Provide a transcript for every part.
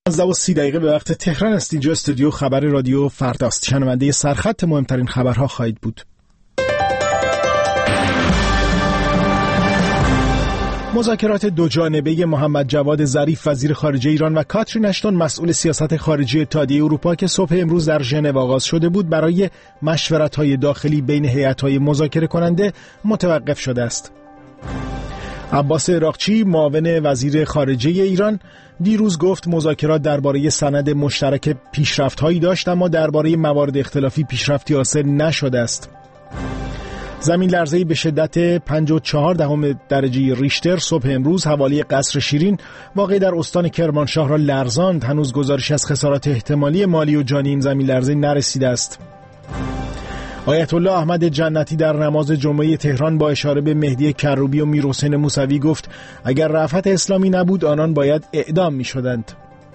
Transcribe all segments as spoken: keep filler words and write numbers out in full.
پانزده و سی دقیقه به وقت تهران است. اینجا استودیو خبر رادیو فرداست. شنونده سرخط مهمترین خبرها خواهید بود. مذاکرات دو جانبه محمد جواد ظریف وزیر خارجه ایران و کاترین اشتون مسئول سیاست خارجی اتحادیه اروپا که صبح امروز در ژنو آغاز شده بود برای مشورت‌های داخلی بین هیئت‌های مذاکره کننده متوقف شده است. عباس عراقچی معاون وزیر خارجه ایران دیروز گفت مذاکرات درباره سند مشترک پیشرفت‌هایی داشت اما درباره موارد اختلافی پیشرفتی حاصل نشده است. زمین لرزه‌ای به شدت پنج و چهار دهم درجه ریشتر صبح امروز حوالی قصر شیرین واقع در استان کرمانشاه را لرزاند. هنوز گزارش از خسارات احتمالی مالی و جانی این زمین لرزه نرسیده است. آیت الله احمد جنتی در نماز جمعه تهران با اشاره به مهدی کروبی و میرحسین موسوی گفت اگر رأفت اسلامی نبود آنان باید اعدام می‌شدند.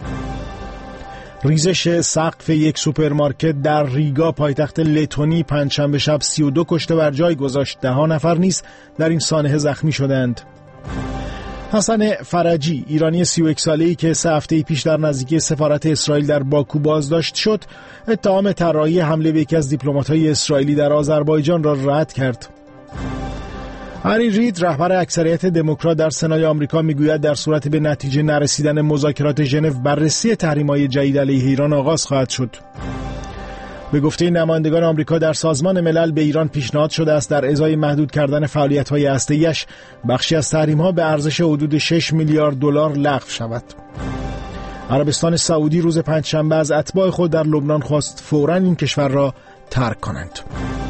ریزش سقف یک سوپرمارکت در ریگا پایتخت لتونی پنجشنبه شب سی و دو کشته بر جای گذاشت. ده ها نفر نیز در این سانحه زخمی شدند. حسن فرجی ایرانی سی و یک ساله‌ای که سه هفته پیش در نزدیکی سفارت اسرائیل در باکو بازداشت شد اتهام طراحی حمله به یکی از دیپلمات‌های اسرائیلی در آذربایجان را رد کرد. هری رید رهبر اکثریت دموکرات در سنای آمریکا میگوید در صورت به نتیجه نرسیدن مذاکرات ژنو بررسی تحریم‌های جدید علیه ایران آغاز خواهد شد. به گفته نمایندگان آمریکا در سازمان ملل به ایران پیشنهاد شده است در ازای محدود کردن فعالیت‌های هسته‌ایش بخشی از تحریم‌ها به ارزش حدود شش میلیارد دلار لغو شود. عربستان سعودی روز پنجشنبه از اتباع خود در لبنان خواست فوراً این کشور را ترک کنند.